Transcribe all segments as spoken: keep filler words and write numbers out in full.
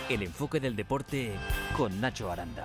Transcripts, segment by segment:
El enfoque del deporte con Nacho Aranda.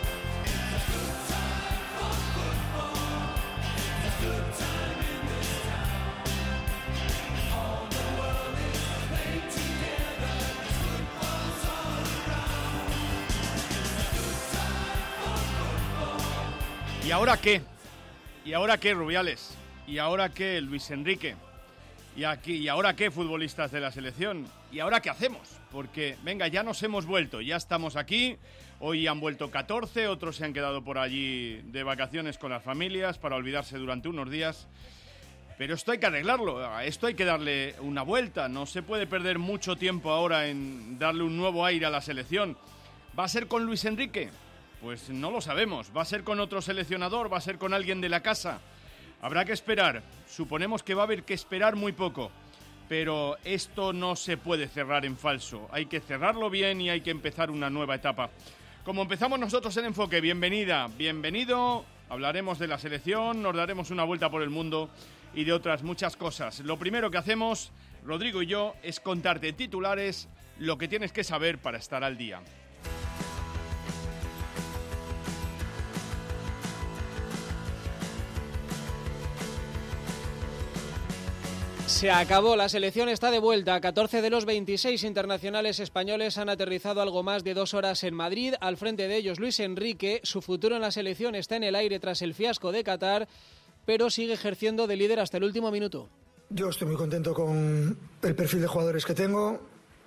¿Y ahora qué? ¿Y ahora qué, Rubiales? ¿Y ahora qué, Luis Enrique? ¿Y, aquí, ¿Y ahora qué, futbolistas de la selección? ¿Y ahora qué hacemos? Porque, venga, ya nos hemos vuelto, ya estamos aquí. Hoy han vuelto catorce, otros se han quedado por allí de vacaciones con las familias para olvidarse durante unos días. Pero esto hay que arreglarlo, a esto hay que darle una vuelta. No se puede perder mucho tiempo ahora en darle un nuevo aire a la selección. ¿Va a ser con Luis Enrique? Pues no lo sabemos. ¿Va a ser con otro seleccionador? ¿Va a ser con alguien de la casa? Habrá que esperar. Suponemos que va a haber que esperar muy poco. Pero esto no se puede cerrar en falso. Hay que cerrarlo bien y hay que empezar una nueva etapa. Como empezamos nosotros el enfoque, bienvenida, bienvenido. Hablaremos de la selección, nos daremos una vuelta por el mundo y de otras muchas cosas. Lo primero que hacemos, Rodrigo y yo, es contarte en titulares lo que tienes que saber para estar al día. Se acabó, la selección está de vuelta. catorce de los veintiséis internacionales españoles han aterrizado algo más de dos horas en Madrid. Al frente de ellos Luis Enrique. Su futuro en la selección está en el aire tras el fiasco de Qatar, pero sigue ejerciendo de líder hasta el último minuto. Yo estoy muy contento con el perfil de jugadores que tengo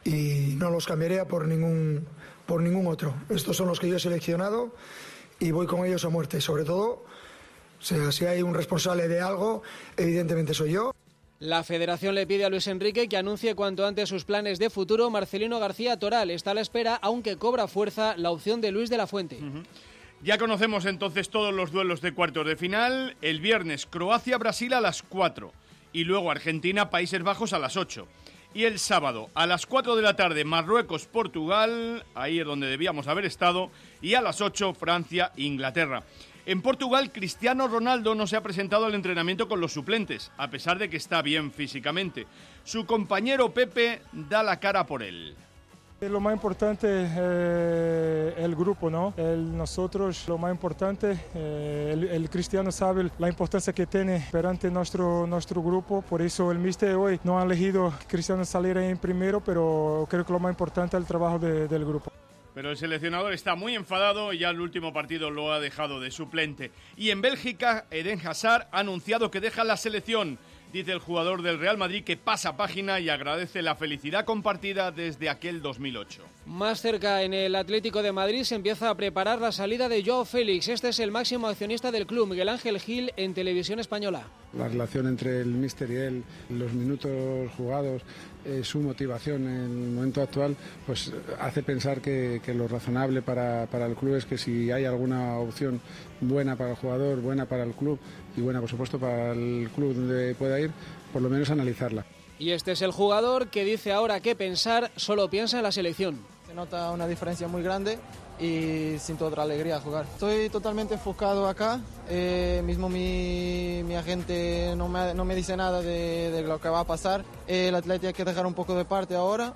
y no los cambiaría por ningún, por ningún otro. Estos son los que yo he seleccionado y voy con ellos a muerte. Sobre todo, o sea, si hay un responsable de algo, evidentemente soy yo. La federación le pide a Luis Enrique que anuncie cuanto antes sus planes de futuro. Marcelino García Toral está a la espera, aunque cobra fuerza la opción de Luis de la Fuente. Uh-huh. Ya conocemos entonces todos los duelos de cuartos de final. El viernes Croacia-Brasil a las cuatro y luego Argentina-Países Bajos a las ocho. Y el sábado a las cuatro de la tarde Marruecos-Portugal, ahí es donde debíamos haber estado, y a las ocho Francia-Inglaterra. En Portugal, Cristiano Ronaldo no se ha presentado al entrenamiento con los suplentes, a pesar de que está bien físicamente. Su compañero Pepe da la cara por él. Lo más importante es eh, el grupo, ¿no? El, nosotros, lo más importante, eh, el, el Cristiano sabe la importancia que tiene perante nuestro, nuestro grupo, por eso el míster hoy no ha elegido que Cristiano saliera en primero, pero creo que lo más importante es el trabajo de, del grupo. Pero el seleccionador está muy enfadado y ya el último partido lo ha dejado de suplente. Y en Bélgica, Eden Hazard ha anunciado que deja la selección. Dice el jugador del Real Madrid que pasa página y agradece la felicidad compartida desde aquel dos mil ocho. Más cerca, en el Atlético de Madrid, se empieza a preparar la salida de Joao Félix. Este es el máximo accionista del club, Miguel Ángel Gil, en Televisión Española. La relación entre el míster y él, los minutos jugados, eh, su motivación en el momento actual, pues hace pensar que, que lo razonable para, para el club es que si hay alguna opción buena para el jugador, buena para el club y buena, por supuesto, para el club donde pueda ir, por lo menos analizarla. Y este es el jugador que dice ahora que pensar, solo piensa en la selección. Se nota una diferencia muy grande y siento otra alegría a jugar. Estoy totalmente enfocado acá, eh, mismo mi, mi agente no me, no me dice nada de, de lo que va a pasar. El Atlético hay que dejar un poco de parte ahora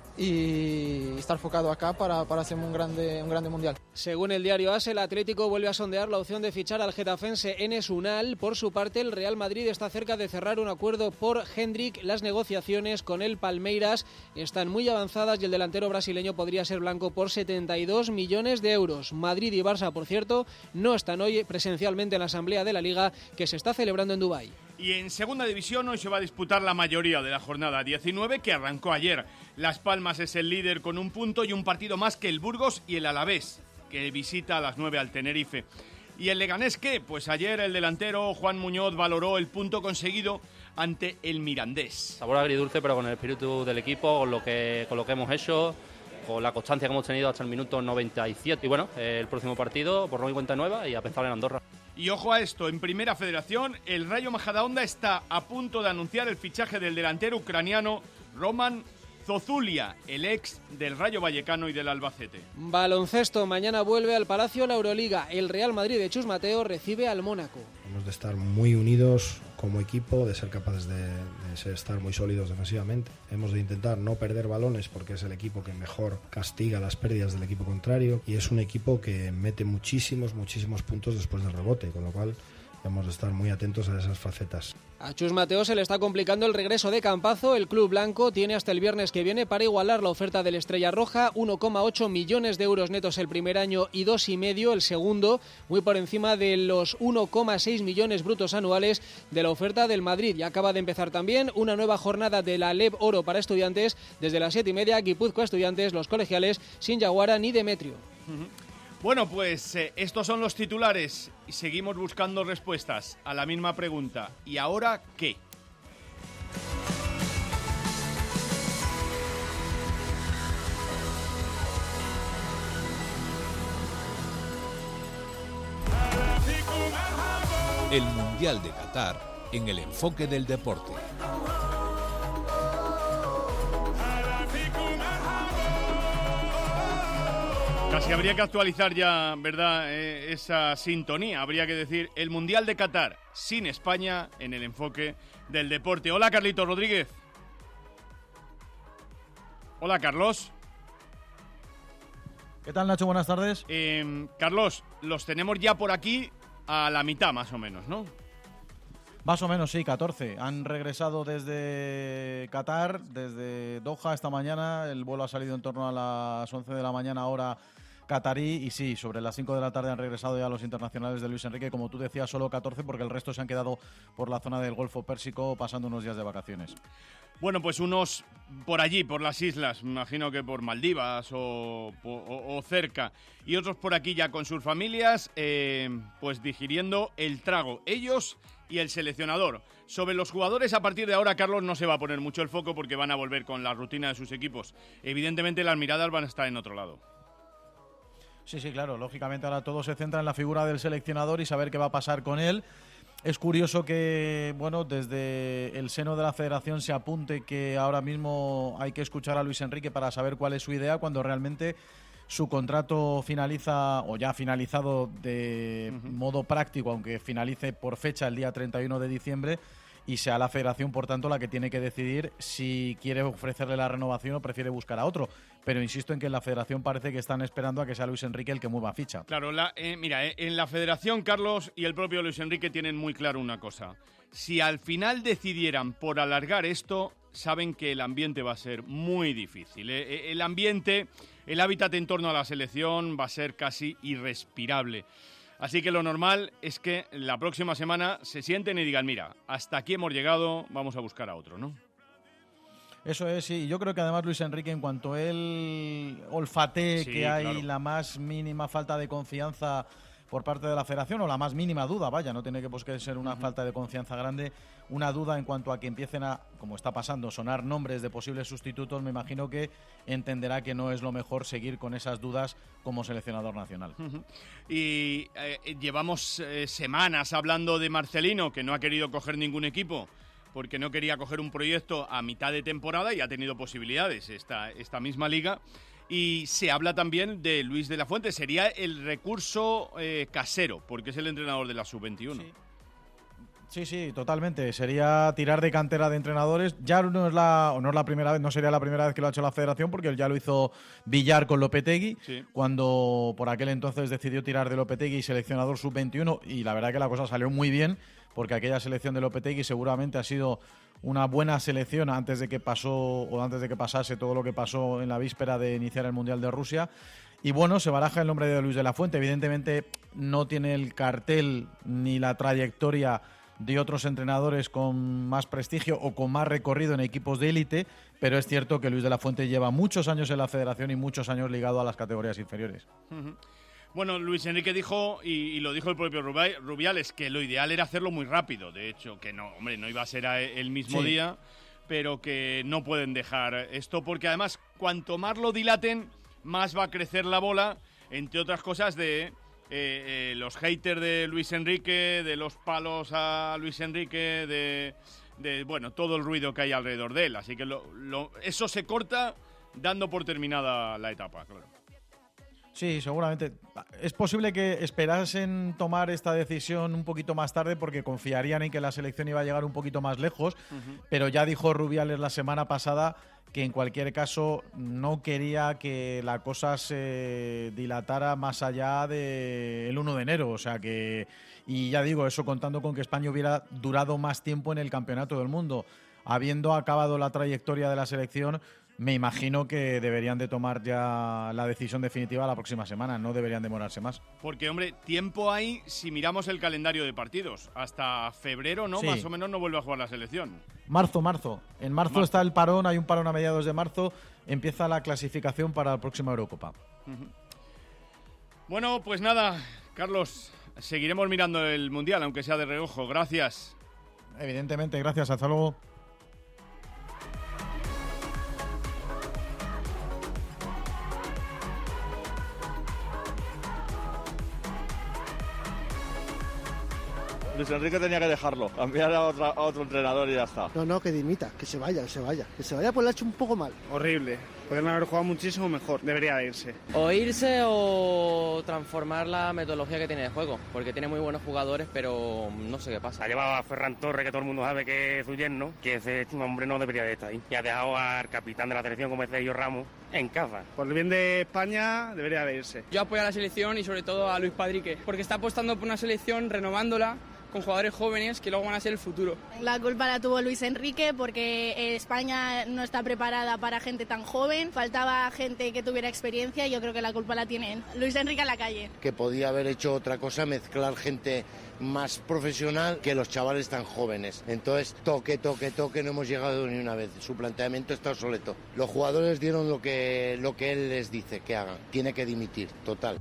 y estar enfocado acá para, para hacer un grande, un grande mundial. Según el diario A S, el Atlético vuelve a sondear la opción de fichar al getafense Enes Unal. Por su parte, el Real Madrid está cerca de cerrar un acuerdo por Hendrik. Las negociaciones con el Palmeiras están muy avanzadas y el delantero brasileño podría ser blanco por setenta y dos millones de euros. Madrid y Barça, por cierto, no están hoy presencialmente en la asamblea de la Liga que se está celebrando en Dubái. Y en segunda división hoy se va a disputar la mayoría de la jornada diecinueve que arrancó ayer. Las Palmas es el líder con un punto y un partido más que el Burgos y el Alavés, que visita a las nueve al Tenerife. ¿Y el Leganés qué? Pues ayer el delantero Juan Muñoz valoró el punto conseguido ante el Mirandés. Sabor agridulce, pero con el espíritu del equipo, con lo que, con lo que hemos hecho, con la constancia que hemos tenido hasta el minuto noventa y siete. Y bueno, el próximo partido, por no y cuenta nueva, y a pensar en Andorra. Y ojo a esto, en Primera Federación, el Rayo Majadahonda está a punto de anunciar el fichaje del delantero ucraniano Roman Zozulia, el ex del Rayo Vallecano y del Albacete. Baloncesto, mañana vuelve al Palacio la Euroliga. El Real Madrid de Chus Mateo recibe al Mónaco. Hemos de estar muy unidos como equipo, de ser capaces de, de ser, estar muy sólidos defensivamente. Hemos de intentar no perder balones porque es el equipo que mejor castiga las pérdidas del equipo contrario y es un equipo que mete muchísimos, muchísimos puntos después del rebote, con lo cual hemos de estar muy atentos a esas facetas. A Chus Mateo se le está complicando el regreso de Campazo. El club blanco tiene hasta el viernes que viene para igualar la oferta del Estrella Roja, uno coma ocho millones de euros netos el primer año y dos y medio el segundo, muy por encima de los uno coma seis millones brutos anuales de la oferta del Madrid. Y acaba de empezar también una nueva jornada de la L E B Oro para estudiantes desde las siete y media. Guipúzcoa Estudiantes, los colegiales sin Yaguara ni Demetrio. Uh-huh. Bueno, pues eh, estos son los titulares y seguimos buscando respuestas a la misma pregunta. ¿Y ahora qué? El Mundial de Qatar en el enfoque del deporte. Casi habría que actualizar ya, ¿verdad?, eh, esa sintonía. Habría que decir el Mundial de Qatar sin España en el enfoque del deporte. Hola, Carlitos Rodríguez. Hola, Carlos. ¿Qué tal, Nacho? Buenas tardes. Eh, Carlos, los tenemos ya por aquí a la mitad, más o menos, ¿no? Más o menos, sí, catorce. Han regresado desde Qatar, desde Doha esta mañana. El vuelo ha salido en torno a las once de la mañana, hora catarí, y sí, sobre las cinco de la tarde han regresado ya los internacionales de Luis Enrique, como tú decías, solo catorce, porque el resto se han quedado por la zona del Golfo Pérsico pasando unos días de vacaciones. Bueno, pues unos por allí, por las islas, me imagino que por Maldivas o, o, o cerca, y otros por aquí ya con sus familias, eh, pues digiriendo el trago, ellos y el seleccionador. Sobre los jugadores, a partir de ahora, Carlos, no se va a poner mucho el foco porque van a volver con la rutina de sus equipos. Evidentemente las miradas van a estar en otro lado. Sí, sí, claro, lógicamente ahora todo se centra en la figura del seleccionador y saber qué va a pasar con él. Es curioso que, bueno, desde el seno de la federación se apunte que ahora mismo hay que escuchar a Luis Enrique para saber cuál es su idea, cuando realmente su contrato finaliza, o ya ha finalizado de uh-huh. modo práctico, aunque finalice por fecha el día treinta y uno de diciembre, y sea la federación, por tanto, la que tiene que decidir si quiere ofrecerle la renovación o prefiere buscar a otro. Pero insisto en que en la federación parece que están esperando a que sea Luis Enrique el que mueva ficha. Claro, la, eh, mira, eh, en la federación, Carlos, y el propio Luis Enrique tienen muy claro una cosa. Si al final decidieran por alargar esto, saben que el ambiente va a ser muy difícil. Eh, el ambiente, el hábitat en torno a la selección va a ser casi irrespirable. Así que lo normal es que la próxima semana se sienten y digan, mira, hasta aquí hemos llegado, vamos a buscar a otro, ¿no? Eso es, sí. Yo creo que además Luis Enrique, en cuanto él olfatee sí, que hay claro. la más mínima falta de confianza por parte de la federación, o la más mínima duda, vaya, no tiene que, pues, que ser una uh-huh. falta de confianza grande, una duda en cuanto a que empiecen a, como está pasando, sonar nombres de posibles sustitutos, me imagino que entenderá que no es lo mejor seguir con esas dudas como seleccionador nacional. Uh-huh. Y eh, llevamos eh, semanas hablando de Marcelino, que no ha querido coger ningún equipo, porque no quería coger un proyecto a mitad de temporada y ha tenido posibilidades esta, esta misma liga. Y se habla también de Luis de la Fuente. Sería el recurso eh, casero, porque es el entrenador de la sub veintiuno. Sí. Sí, sí, totalmente. Sería tirar de cantera de entrenadores. Ya no es la, o no es la primera vez, no sería la primera vez que lo ha hecho la federación, porque él ya lo hizo Villar con Lopetegui, sí. cuando por aquel entonces decidió tirar de Lopetegui seleccionador sub veintiuno, y la verdad que la cosa salió muy bien, porque aquella selección de Lopetegui seguramente ha sido una buena selección antes de que pasó o antes de que pasase todo lo que pasó en la víspera de iniciar el Mundial de Rusia. Y bueno, se baraja el nombre de Luis de la Fuente. Evidentemente no tiene el cartel ni la trayectoria de otros entrenadores con más prestigio o con más recorrido en equipos de élite, pero es cierto que Luis de la Fuente lleva muchos años en la federación y muchos años ligado a las categorías inferiores. Uh-huh. Bueno, Luis Enrique dijo, y, y lo dijo el propio Rubiales, que lo ideal era hacerlo muy rápido. De hecho, que no, hombre, no iba a ser el mismo sí. día, pero que no pueden dejar esto, porque además, cuanto más lo dilaten, más va a crecer la bola, entre otras cosas de eh, eh, los haters de Luis Enrique, de los palos a Luis Enrique, de de bueno, todo el ruido que hay alrededor de él. Así que lo, lo, eso se corta dando por terminada la etapa, claro. Sí, seguramente. Es posible que esperasen tomar esta decisión un poquito más tarde porque confiarían en que la selección iba a llegar un poquito más lejos, uh-huh. pero ya dijo Rubiales la semana pasada que en cualquier caso no quería que la cosa se dilatara más allá del uno de enero, o sea que, y ya digo, eso contando con que España hubiera durado más tiempo en el Campeonato del Mundo. Habiendo acabado la trayectoria de la selección, me imagino que deberían de tomar ya la decisión definitiva la próxima semana, no deberían demorarse más. Porque, hombre, tiempo hay si miramos el calendario de partidos. Hasta febrero, ¿no? Sí. Más o menos no vuelve a jugar la selección. Marzo, marzo. En marzo, marzo está el parón, hay un parón a mediados de marzo, empieza la clasificación para la próxima Eurocopa. Uh-huh. Bueno, pues nada, Carlos, seguiremos mirando el Mundial, aunque sea de reojo. Gracias. Evidentemente, gracias. Hasta luego. Luis Enrique tenía que dejarlo, cambiar a, otra, a otro entrenador y ya está. No, no, que dimita, que se vaya, que se vaya. Que se vaya, pues lo ha hecho un poco mal. Horrible. Podrían haber jugado muchísimo mejor. Debería de irse. O irse o transformar la metodología que tiene de juego, porque tiene muy buenos jugadores, pero no sé qué pasa. Ha llevado a Ferran Torres, que todo el mundo sabe que es su yerno, que ese hombre no debería de estar ahí. Y ha dejado al capitán de la selección, como es Sergio Ramos, en casa. Por el bien de España, debería de irse. Yo apoyo a la selección y sobre todo a Luis Padrique, porque está apostando por una selección, renovándola, con jugadores jóvenes que luego van a ser el futuro. La culpa la tuvo Luis Enrique porque España no está preparada para gente tan joven, faltaba gente que tuviera experiencia y yo creo que la culpa la tiene Luis Enrique a la calle. Que podía haber hecho otra cosa, mezclar gente más profesional que los chavales tan jóvenes. Entonces, toque, toque, toque, no hemos llegado ni una vez. Su planteamiento está obsoleto. Los jugadores dieron lo que, lo que él les dice que hagan. Tiene que dimitir, total.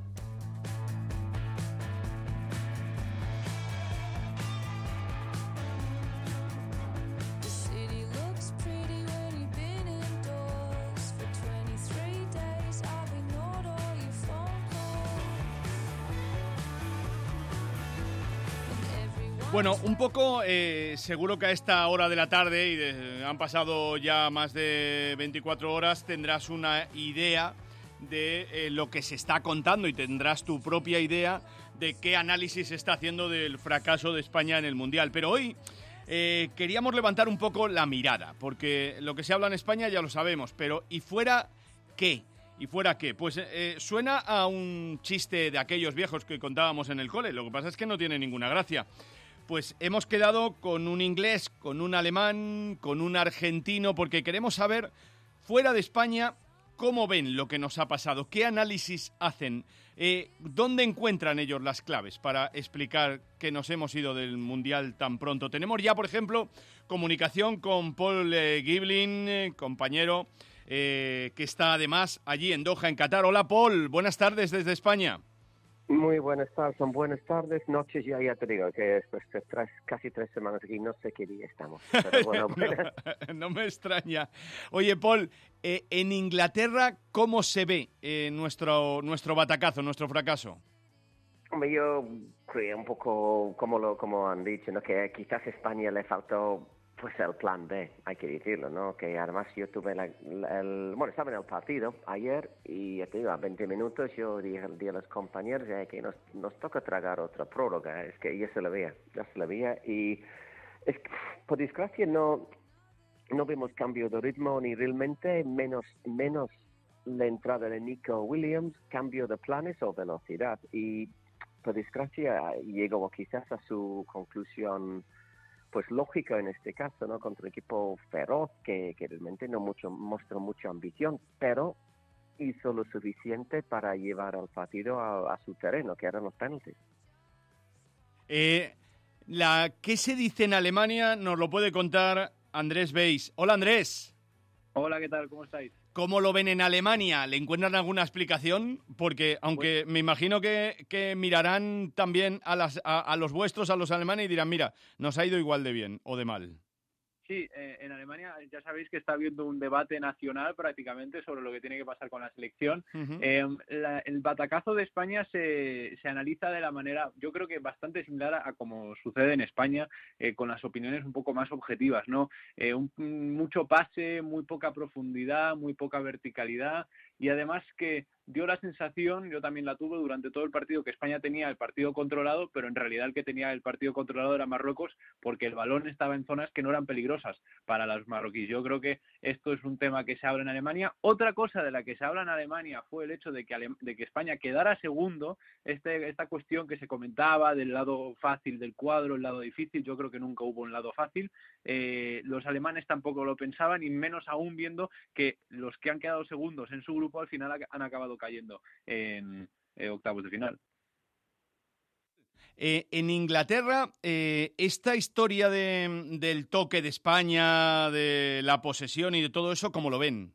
Bueno, un poco, eh, seguro que a esta hora de la tarde, y de, han pasado ya más de veinticuatro horas, tendrás una idea de eh, lo que se está contando y tendrás tu propia idea de qué análisis se está haciendo del fracaso de España en el Mundial. Pero hoy eh, queríamos levantar un poco la mirada, porque lo que se habla en España ya lo sabemos, pero ¿y fuera qué? ¿Y fuera qué? Pues eh, suena a un chiste de aquellos viejos que contábamos en el cole, lo que pasa es que no tiene ninguna gracia. Pues hemos quedado con un inglés, con un alemán, con un argentino, porque queremos saber, fuera de España, cómo ven lo que nos ha pasado, qué análisis hacen, eh, dónde encuentran ellos las claves para explicar que nos hemos ido del Mundial tan pronto. Tenemos ya, por ejemplo, comunicación con Paul eh, Giblin, eh, compañero, eh, que está además allí en Doha, en Qatar. Hola, Paul, buenas tardes desde España. Muy buenas tardes, son buenas tardes, noches, ya, ya te digo que después de tres, casi tres semanas aquí, no sé qué día estamos. Pero bueno, no, no me extraña. Oye, Paul, eh, en Inglaterra, ¿cómo se ve eh, nuestro, nuestro batacazo, nuestro fracaso? Hombre, yo creo un poco, como, lo, como han dicho, ¿no? Que quizás a España le faltó pues el plan B, hay que decirlo, ¿no? Que además yo tuve la, la, el... Bueno, estaba en el partido ayer y ya te digo, a veinte minutos yo dije, dije a los compañeros eh, que nos, nos toca tragar otra prórroga. Es que ya se la veía, ya se la veía. Y es que, por desgracia, no, no vemos cambio de ritmo ni realmente menos, menos la entrada de Nico Williams, cambio de planes o velocidad. Y por desgracia llegó quizás a su conclusión pues lógica en este caso, ¿no? Contra un equipo feroz que, que realmente no mucho mostró mucha ambición, pero hizo lo suficiente para llevar al partido a, a su terreno, que eran los penaltis. Eh, la, ¿Qué se dice en Alemania? Nos lo puede contar Andrés Beis. Hola, Andrés. Hola, ¿qué tal? ¿Cómo estáis? ¿Cómo lo ven en Alemania? ¿Le encuentran alguna explicación? Porque, aunque pues, me imagino que, que mirarán también a, las, a, a los vuestros, a los alemanes, y dirán, mira, nos ha ido igual de bien o de mal. Sí, eh, en Alemania ya sabéis que está habiendo un debate nacional prácticamente sobre lo que tiene que pasar con la selección. Uh-huh. eh, la, el batacazo de España se, se analiza de la manera, yo creo que bastante similar a, a como sucede en España, eh, con las opiniones un poco más objetivas, ¿no? Eh, un, mucho pase, muy poca profundidad, muy poca verticalidad, y además que dio la sensación, yo también la tuve durante todo el partido, que España tenía el partido controlado, pero en realidad el que tenía el partido controlado era Marruecos, porque el balón estaba en zonas que no eran peligrosas para los marroquíes. Yo creo que esto es un tema que se habla en Alemania. Otra cosa de la que se habla en Alemania fue el hecho de que, Ale- de que España quedara segundo, este, esta cuestión que se comentaba del lado fácil del cuadro, el lado difícil. Yo creo que nunca hubo un lado fácil. Eh, los alemanes tampoco lo pensaban, y menos aún viendo que los que han quedado segundos en su grupo al final han acabado cayendo en eh, octavos de final. Eh, en Inglaterra, eh, esta historia de, del toque de España, de la posesión y de todo eso, ¿cómo lo ven?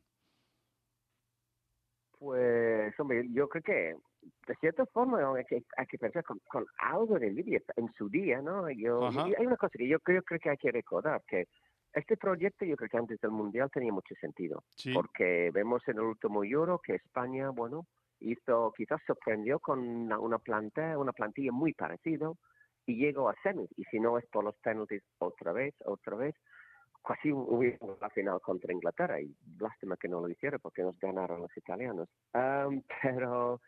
Pues, hombre, yo creo que de cierta forma hay que, hay que pensar con, con algo de envidia en su día, ¿no? Yo, y hay una cosa que yo creo, creo que hay que recordar, que este proyecto yo creo que antes del Mundial tenía mucho sentido, sí. Porque vemos en el último Euro que España, bueno, hizo, quizás sorprendió con una, una, planta, una plantilla muy parecida y llegó a semis, y si no es por los penaltis otra vez, otra vez, casi hubo la final contra Inglaterra, y lástima que no lo hicieron porque nos ganaron los italianos. Um, pero,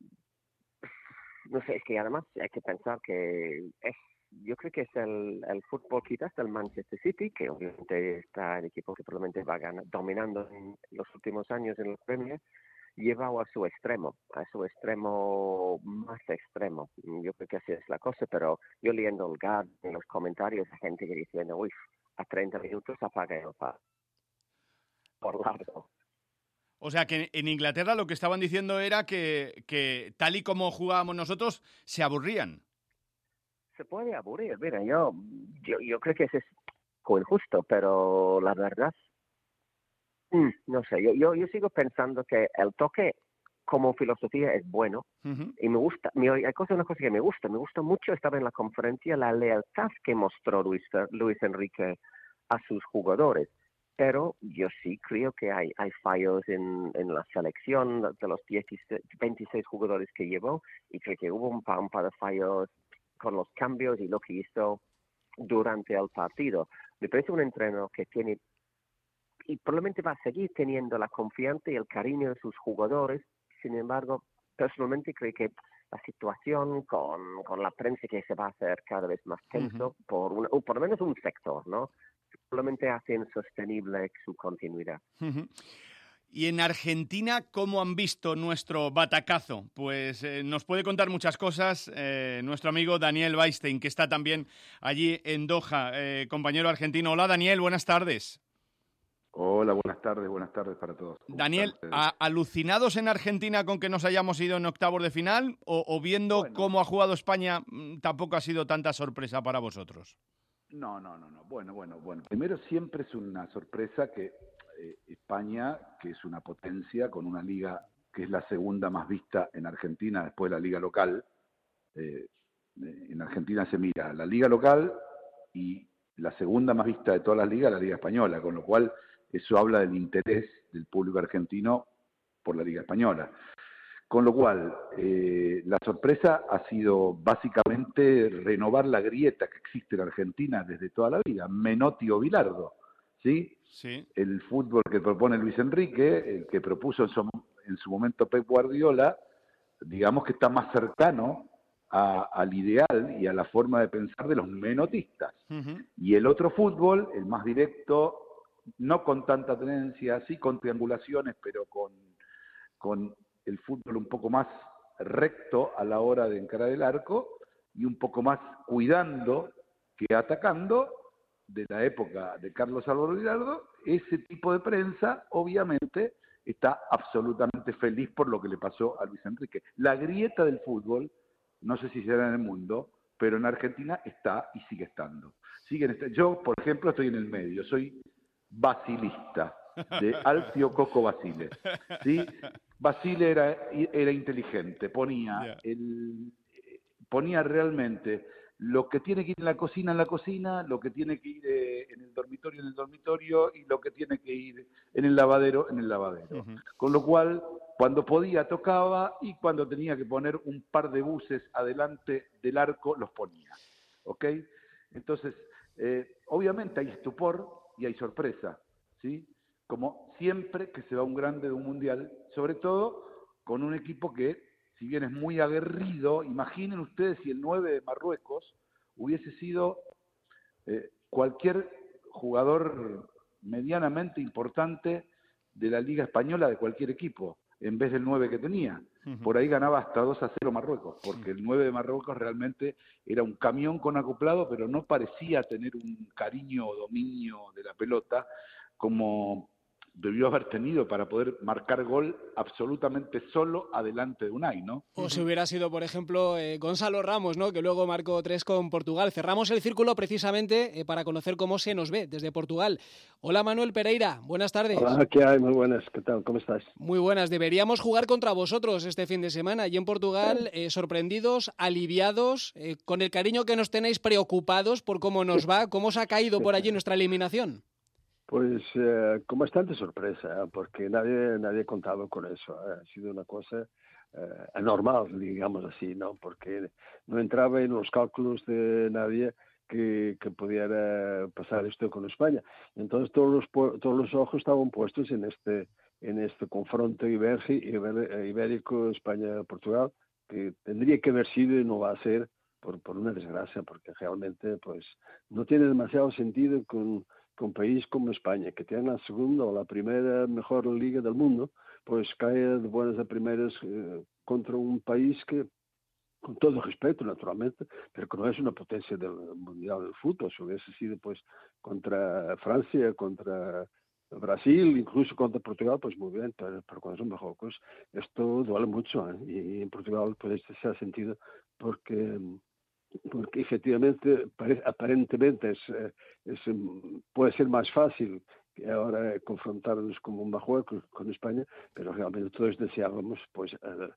no sé, es que además hay que pensar que es, yo creo que es el, el fútbol quizás del Manchester City, que obviamente está el equipo que probablemente va ganar, dominando en los últimos años en la Premier, llevado a su extremo, a su extremo más extremo. Yo creo que así es la cosa, pero yo leyendo el G A R, en los comentarios, la gente que dice, uy, a treinta minutos apaga el par. Por largo. O sea, que en Inglaterra lo que estaban diciendo era que, que tal y como jugábamos nosotros, se aburrían. Se puede aburrir, mira, yo, yo, yo creo que eso es injusto, pero la verdad, mm, no sé, yo, yo, yo sigo pensando que el toque como filosofía es bueno, uh-huh. y me gusta, me, hay cosas, una cosa que me gusta, me gusta mucho, estaba en la conferencia, la lealtad que mostró Luis, Luis Enrique a sus jugadores, pero yo sí creo que hay, hay fallos en, en la selección de los dieciséis, veintiséis jugadores que llevó, y creo que hubo un par, un par de fallos con los cambios y lo que hizo durante el partido. Me parece un entrenador que tiene, y probablemente va a seguir teniendo la confianza y el cariño de sus jugadores. Sin embargo, personalmente creo que la situación con, con la prensa que se va a hacer cada vez más tenso, uh-huh. por, una, o por lo menos un sector, ¿no? Probablemente hace insostenible su continuidad. Uh-huh. Y en Argentina, ¿cómo han visto nuestro batacazo? Pues eh, nos puede contar muchas cosas eh, nuestro amigo Daniel Weinstein, que está también allí en Doha, eh, compañero argentino. Hola, Daniel, buenas tardes. Hola, buenas tardes, buenas tardes para todos. Daniel, a, ¿alucinados en Argentina con que nos hayamos ido en octavos de final? ¿O, o viendo bueno. cómo ha jugado España, tampoco ha sido tanta sorpresa para vosotros? No, no, no, no. Bueno, bueno, bueno. Primero, siempre es una sorpresa que eh, España, que es una potencia con una liga que es la segunda más vista en Argentina después de la liga local. Eh, en Argentina se mira la liga local y la segunda más vista de todas las ligas, la liga española, con lo cual eso habla del interés del público argentino por la liga española. Con lo cual, eh, la sorpresa ha sido básicamente renovar la grieta que existe en Argentina desde toda la vida, Menotti o Bilardo, ¿sí? Sí. El fútbol que propone Luis Enrique, el que propuso en su, en su momento Pep Guardiola, digamos que está más cercano a, al ideal y a la forma de pensar de los menotistas. Uh-huh. Y el otro fútbol, el más directo, no con tanta tenencia, sí con triangulaciones, pero con, con el fútbol un poco más recto a la hora de encarar el arco y un poco más cuidando que atacando, de la época de Carlos Álvaro Bilardo. Ese tipo de prensa obviamente está absolutamente feliz por lo que le pasó a Luis Enrique. La grieta del fútbol, no sé si será en el mundo, pero en Argentina está y sigue estando. Siguen est- Yo, por ejemplo, estoy en el medio, soy basilista, de Alcio Coco Basile. ¿Sí? Basile era, era inteligente, ponía, yeah. el, ponía realmente lo que tiene que ir en la cocina en la cocina, lo que tiene que ir eh, en el dormitorio en el dormitorio y lo que tiene que ir en el lavadero en el lavadero. Uh-huh. Con lo cual, cuando podía tocaba y cuando tenía que poner un par de buses adelante del arco los ponía. ¿Ok? Entonces, eh, obviamente hay estupor y hay sorpresa, ¿sí? Como siempre que se va un grande de un mundial, sobre todo con un equipo que, si bien es muy aguerrido, imaginen ustedes si el nueve de Marruecos hubiese sido eh, cualquier jugador medianamente importante de la Liga Española de cualquier equipo, en vez del nueve que tenía. Uh-huh. Por ahí ganaba hasta dos a cero Marruecos, porque el nueve de Marruecos realmente era un camión con acoplado, pero no parecía tener un cariño o dominio de la pelota como debió haber tenido para poder marcar gol absolutamente solo adelante de Unai, ¿no? O si hubiera sido, por ejemplo, eh, Gonzalo Ramos, ¿no? Que luego marcó tres con Portugal. Cerramos el círculo precisamente eh, para conocer cómo se nos ve desde Portugal. Hola, Manuel Pereira, buenas tardes. Hola, ¿qué hay? Muy buenas, ¿qué tal? ¿Cómo estás? Muy buenas. Deberíamos jugar contra vosotros este fin de semana. Y en Portugal, eh, sorprendidos, aliviados, eh, con el cariño que nos tenéis, preocupados por cómo nos va, cómo os ha caído por allí nuestra eliminación. Pues eh, con bastante sorpresa, porque nadie nadie contaba con eso. ¿eh? Ha sido una cosa eh, anormal, digamos así, ¿no? Porque no entraba en los cálculos de nadie que, que pudiera pasar esto con España. Entonces todos los todos los ojos estaban puestos en este en este confronto ibérico España-Portugal, que tendría que haber sido y no va a ser por por una desgracia, porque realmente pues no tiene demasiado sentido con que un país como España, que tiene la segunda o la primera mejor liga del mundo, pues cae de buenas a primeras eh, contra un país que, con todo respeto, naturalmente, pero que no es una potencia del mundial del fútbol. Si hubiese sido pues contra Francia, contra Brasil, incluso contra Portugal, pues muy bien, pero, pero cuando son Marruecos, esto duele mucho, ¿eh? Y en Portugal pues se ha sentido porque... porque efectivamente aparentemente es, es, puede ser más fácil que ahora confrontarnos como un Marruecos con España, pero realmente todos deseábamos pues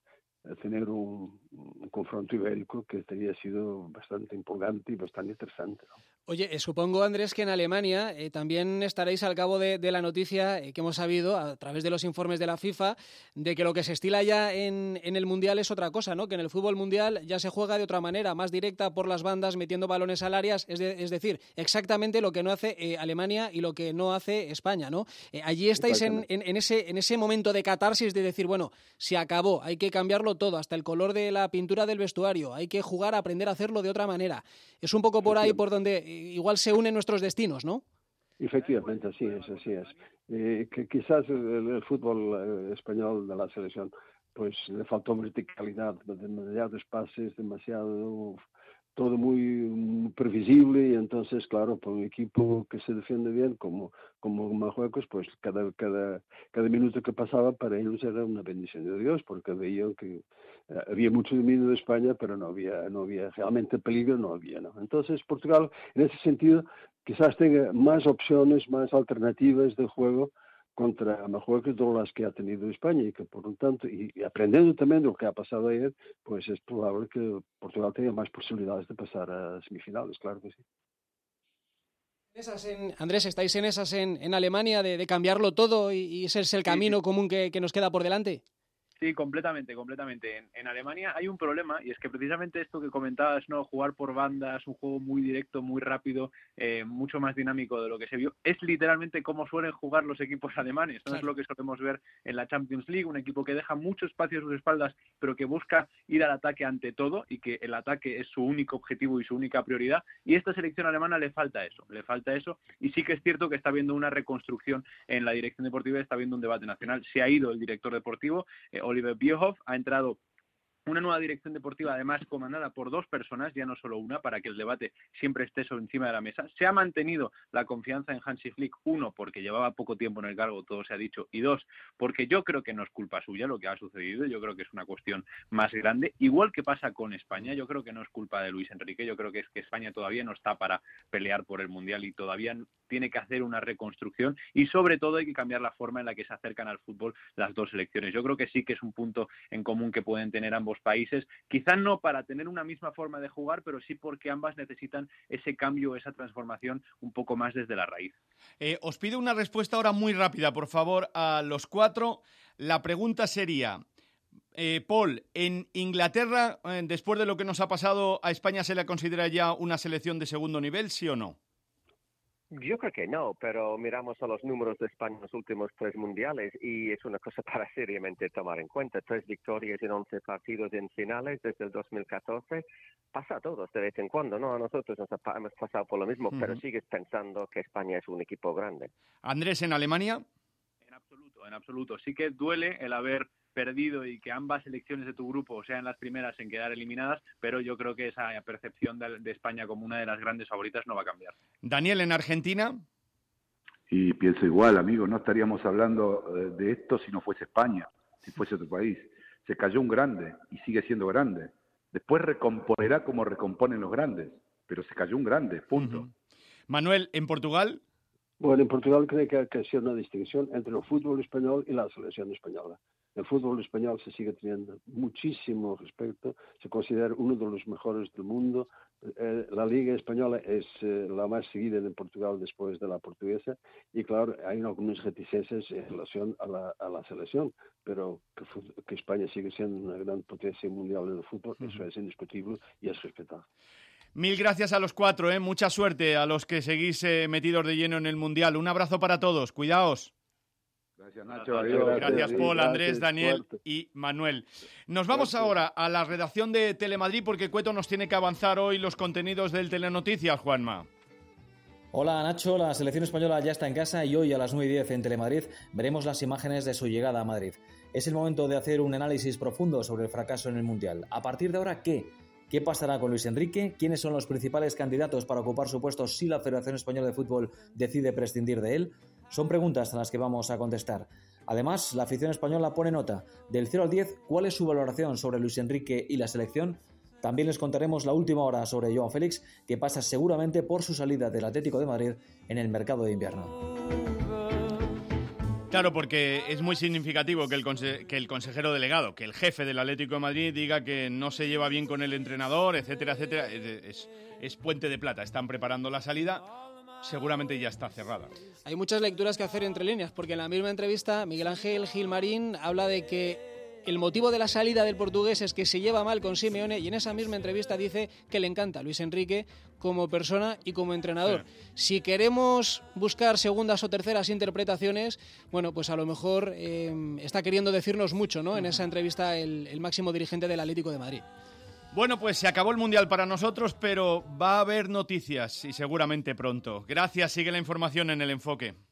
a tener un, un confronto ibérico que habría sido bastante importante y bastante interesante, ¿no? Oye, eh, supongo, Andrés, que en Alemania eh, también estaréis al cabo de, de la noticia eh, que hemos sabido a través de los informes de la FIFA de que lo que se estila ya en, en el Mundial es otra cosa, ¿no? Que en el fútbol mundial ya se juega de otra manera, más directa por las bandas, metiendo balones al área, es, de, es decir, exactamente lo que no hace eh, Alemania y lo que no hace España, ¿no? Eh, allí estáis en, en, en, ese, en ese momento de catarsis de decir, bueno, se acabó, hay que cambiarlo todo, hasta el color de la pintura del vestuario, hay que jugar a aprender a hacerlo de otra manera. Es un poco por ahí por donde igual se unen nuestros destinos, ¿no? Efectivamente, así es, así es. Eh, que quizás el, el fútbol eh, español de la selección, pues le faltó verticalidad, demasiados pases, demasiado, todo muy previsible, y entonces, claro, por un equipo que se defiende bien, como como Marruecos, pues cada cada cada minuto que pasaba para ellos era una bendición de Dios, porque veían que eh, había mucho dominio de España, pero no había no había realmente peligro, no había, ¿no? Entonces Portugal, en ese sentido, quizás tenga más opciones, más alternativas de juego contra Marruecos de las que ha tenido España, y que por lo tanto, y, y aprendiendo también de lo que ha pasado ayer, pues es probable que Portugal tenga más posibilidades de pasar a semifinales, claro que sí. Esas en, Andrés, ¿estáis en esas en, en Alemania de, de cambiarlo todo y, y ese es el camino sí, sí. común que, que nos queda por delante? Sí, completamente, completamente. En, en Alemania hay un problema, y es que precisamente esto que comentabas, ¿no? Jugar por bandas, un juego muy directo, muy rápido, eh, mucho más dinámico de lo que se vio, es literalmente como suelen jugar los equipos alemanes, ¿no? Claro. Es lo que solemos ver en la Champions League, un equipo que deja mucho espacio a sus espaldas, pero que busca ir al ataque ante todo, y que el ataque es su único objetivo y su única prioridad, y a esta selección alemana le falta eso, le falta eso, y sí que es cierto que está habiendo una reconstrucción en la dirección deportiva, está habiendo un debate nacional. Se ha ido el director deportivo, eh, Oliver Bierhoff, ha entrado una nueva dirección deportiva, además comandada por dos personas, ya no solo una, para que el debate siempre esté sobre encima de la mesa. Se ha mantenido la confianza en Hansi Flick, uno, porque llevaba poco tiempo en el cargo, todo se ha dicho, y dos, porque yo creo que no es culpa suya lo que ha sucedido, yo creo que es una cuestión más grande, igual que pasa con España. Yo creo que no es culpa de Luis Enrique, yo creo que es que España todavía no está para pelear por el Mundial y todavía tiene que hacer una reconstrucción y sobre todo hay que cambiar la forma en la que se acercan al fútbol las dos selecciones. Yo creo que sí que es un punto en común que pueden tener ambos países, quizás no para tener una misma forma de jugar, pero sí porque ambas necesitan ese cambio, esa transformación un poco más desde la raíz. Eh, os pido una respuesta ahora muy rápida, por favor, a los cuatro. La pregunta sería... Eh, Paul, ¿en Inglaterra, eh, después de lo que nos ha pasado, a España se le considera ya una selección de segundo nivel, sí o no? Yo creo que no, pero miramos a los números de España en los últimos tres mundiales y es una cosa para seriamente tomar en cuenta. Tres victorias en once partidos en finales desde el dos mil catorce. Pasa a todos de vez en cuando, ¿no? A nosotros nos ha, hemos pasado por lo mismo, uh-huh. pero sigues pensando que España es un equipo grande. Andrés, ¿en Alemania? En absoluto, en absoluto. Sí que duele el haber perdido y que ambas selecciones de tu grupo sean las primeras en quedar eliminadas, pero yo creo que esa percepción de, de España como una de las grandes favoritas no va a cambiar. Daniel, ¿en Argentina? Y pienso igual, amigo, no estaríamos hablando de esto si no fuese España, si fuese otro país. Se cayó un grande y sigue siendo grande. Después recomponerá como recomponen los grandes, pero se cayó un grande, punto. Uh-huh. Manuel, ¿en Portugal? Bueno, en Portugal creo que hay que hacer una distinción entre el fútbol español y la selección española. El fútbol español se sigue teniendo muchísimo respeto, se considera uno de los mejores del mundo. Eh, la Liga Española es eh, la más seguida en Portugal después de la portuguesa y claro, hay algunas reticencias en relación a la, a la selección, pero que, que España sigue siendo una gran potencia mundial en el fútbol, uh-huh. eso es indiscutible y es respetado. Mil gracias a los cuatro, ¿eh? Mucha suerte a los que seguís eh, metidos de lleno en el Mundial. Un abrazo para todos, cuidaos. Gracias, Nacho. Adiós. Gracias, Paul, Andrés, Daniel y Manuel. Nos vamos ahora a la redacción de Telemadrid porque Cueto nos tiene que avanzar hoy los contenidos del Telenoticias, Juanma. Hola Nacho, la selección española ya está en casa y hoy a las nueve y diez en Telemadrid veremos las imágenes de su llegada a Madrid. Es el momento de hacer un análisis profundo sobre el fracaso en el Mundial. A partir de ahora, ¿qué? ¿Qué pasará con Luis Enrique? ¿Quiénes son los principales candidatos para ocupar su puesto si la Federación Española de Fútbol decide prescindir de él? Son preguntas a las que vamos a contestar. Además, la afición española pone nota. Del cero al diez, ¿cuál es su valoración sobre Luis Enrique y la selección? También les contaremos la última hora sobre Joao Félix, que pasa seguramente por su salida del Atlético de Madrid en el mercado de invierno. Claro, porque es muy significativo que el, conse- que el consejero delegado, que el jefe del Atlético de Madrid diga que no se lleva bien con el entrenador, etcétera, etcétera. Es, es, es puente de plata. Están preparando la salida. Seguramente ya está cerrada. Hay muchas lecturas que hacer entre líneas, porque en la misma entrevista Miguel Ángel Gilmarín habla de que el motivo de la salida del portugués es que se lleva mal con Simeone y en esa misma entrevista dice que le encanta Luis Enrique como persona y como entrenador. Sí. Si queremos buscar segundas o terceras interpretaciones, bueno, pues a lo mejor eh, está queriendo decirnos mucho, ¿no? En esa entrevista el, el máximo dirigente del Atlético de Madrid. Bueno, pues se acabó el Mundial para nosotros, pero va a haber noticias y seguramente pronto. Gracias, sigue la información en El Enfoque.